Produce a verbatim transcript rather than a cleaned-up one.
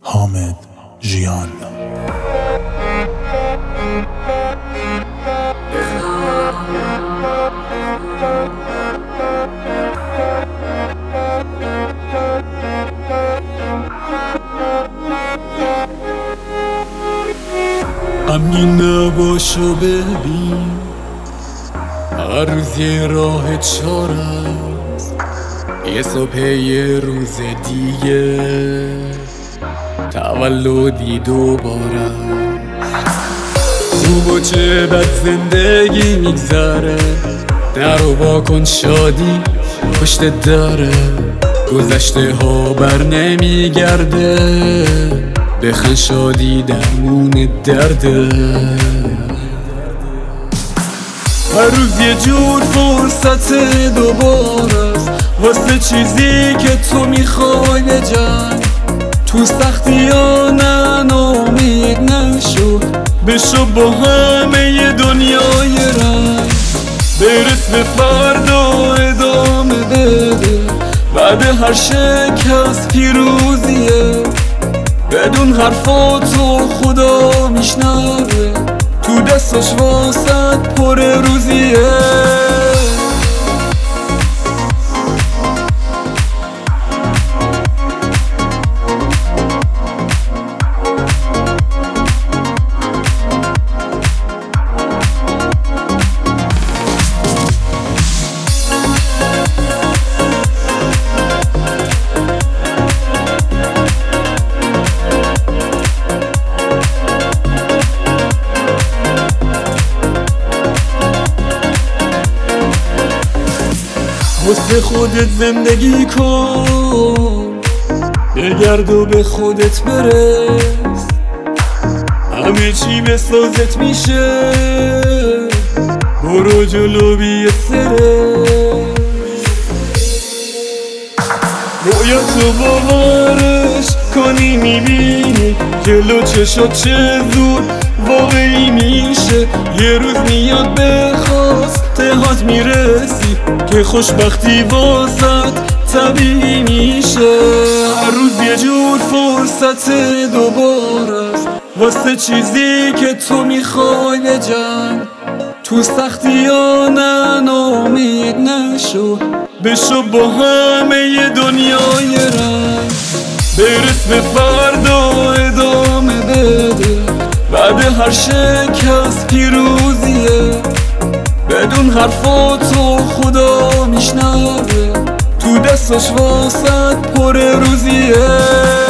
حامد ژیان. غمگین نباش و ببین هر روز یه راه چار است، یه صبح یه روز دیگه تولدی دوباره. خوب و چه بد زندگی میگذره، در و واکن شادی پشت داره. گذشته ها بر نمیگرده، بخند شادی درمون درده. هر روز یه جور فرصت دوباره است، واسه چیزی که تو میخوای بجنگ. تو سختی ها نه ناامید نشو، بشو با همه ی دنیای رنگ. برس به فردا ادامه بده، بعد هر شکست پیروزیه. بدون حرفاتو خدا میشنوه، تو دستاش واسط پر روزیه. واسه خودت زندگی کن، بگرد و به خودت برس. همه چی به سازت میشه، برو جلو بی استرس. رویاتو باورش کنی میبینی، جلو چشات چه زود واقعی میشه. یه روز میاد بخواست تهات میرسی، که خوشبختی واسط طبیعی میشه. هر روز یه جور فرصت دوباره است، واسه چیزی که تو میخوای بجنگ. تو سختی ها نه ناامید نشو، بشو با همه ی دنیای رنگ. برس به فردا ادامه بده، بعد هر شکست پیروزیه. بدون حرفاتو خدا میشنوه، تو دستاش واسط پر روزیه.